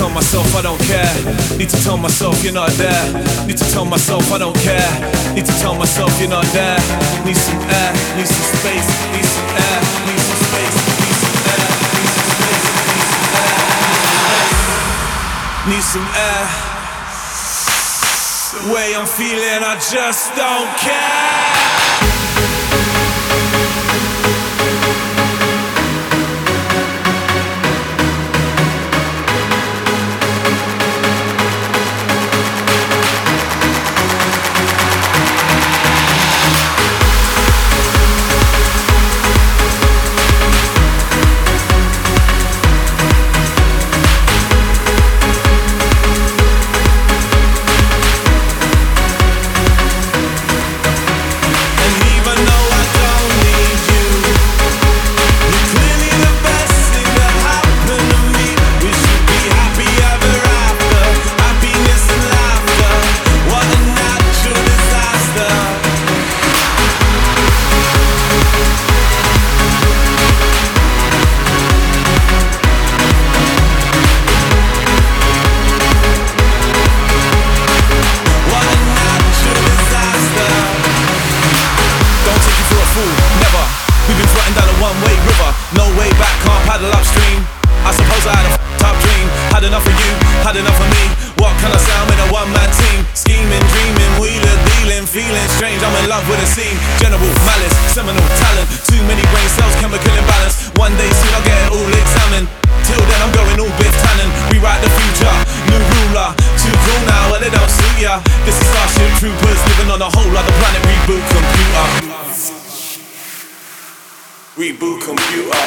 tell myself I don't care. Need to tell myself you're not there. Need to tell myself I don't care. Need to tell myself you're not there. Need some air, need some space, need some air, need some space, need some air, need some space, need some air. Need some air. The way I'm feeling, I just don't care. We've been floating down a one-way river, no way back, can't paddle upstream. I suppose I had a top dream, had enough of you, had enough of me. What can I say, I'm in a one-man team, scheming, dreaming, wheeler, dealing, feeling strange. I'm in love with a scene, general malice, seminal talent. Too many brain cells, chemical imbalance. One day soon I'll get it all examined. Till then I'm going all Biff Tannen. Rewrite the future, new ruler. Too cool now, well it don't suit ya. This is Starship Troopers, living on a whole other planet. Reboot computer. Reboot computer.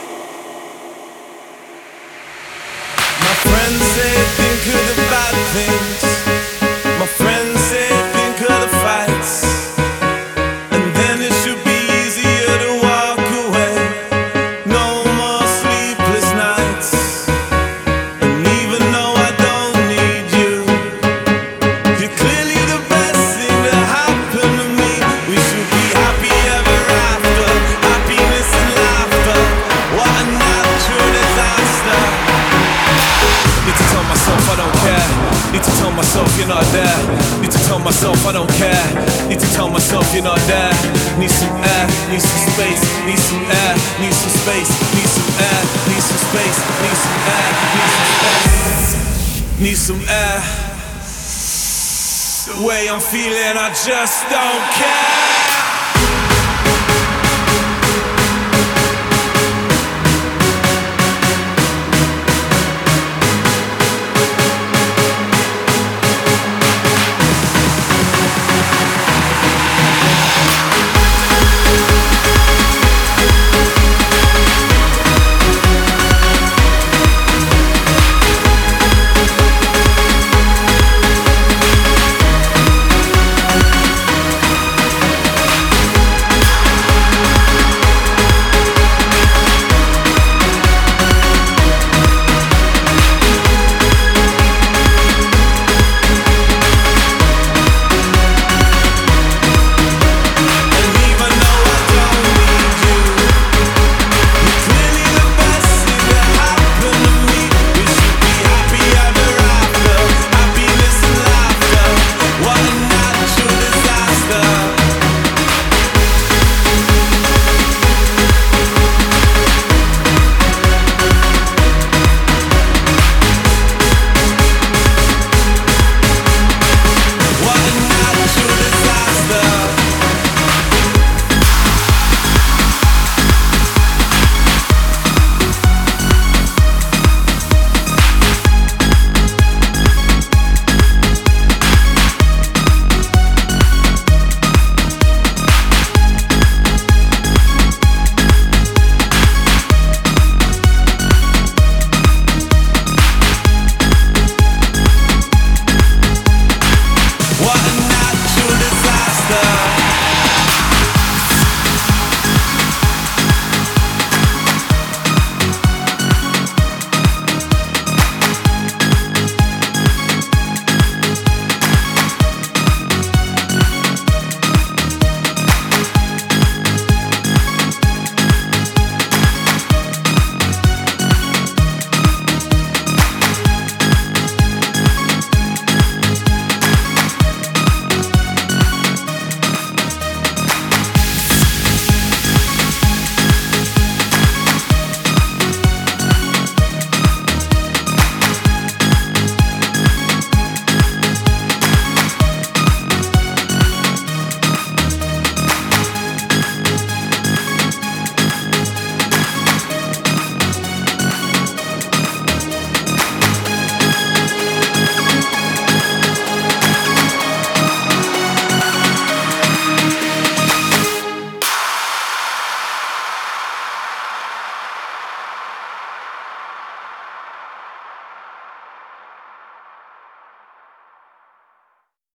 My friends say think of the bad things. My friends say think of the fights. And then it should be easier to walk away. No more sleepless nights. And even though I don't need you, you're clearly the best thing to happen to me. We should be happy ever after. Happiness and laughter. What a natural disaster. Need to tell myself I don't care. Need to tell myself you're not there. Need to tell myself I don't care. Need to tell myself you're not there. Need some air, need some space, need some air, need some space, need some air, need some space, need some air, need some space, need some air. The way I'm feeling, I just don't care.